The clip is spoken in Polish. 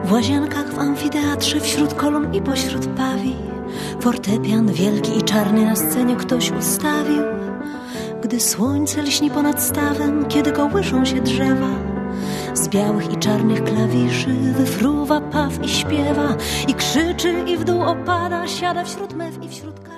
W łazienkach, w amfiteatrze, wśród kolumn i pośród pawi, fortepian wielki i czarny na scenie ktoś ustawił. Gdy słońce lśni ponad stawem, kiedy kołyszą się drzewa, z białych i czarnych klawiszy wyfruwa paw i śpiewa, i krzyczy, i w dół opada, siada wśród mew i wśród